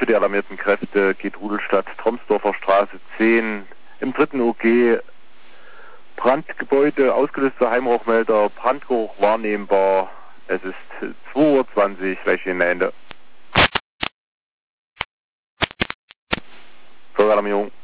für die alarmierten Kräfte geht Rudelstadt, Tromsdorfer Straße 10, im 3. OG, Brandgebäude, ausgelöster Heimrauchmelder, Brandgeruch wahrnehmbar. Es ist 2:20 Uhr, Flächenende. Vollalarmierung.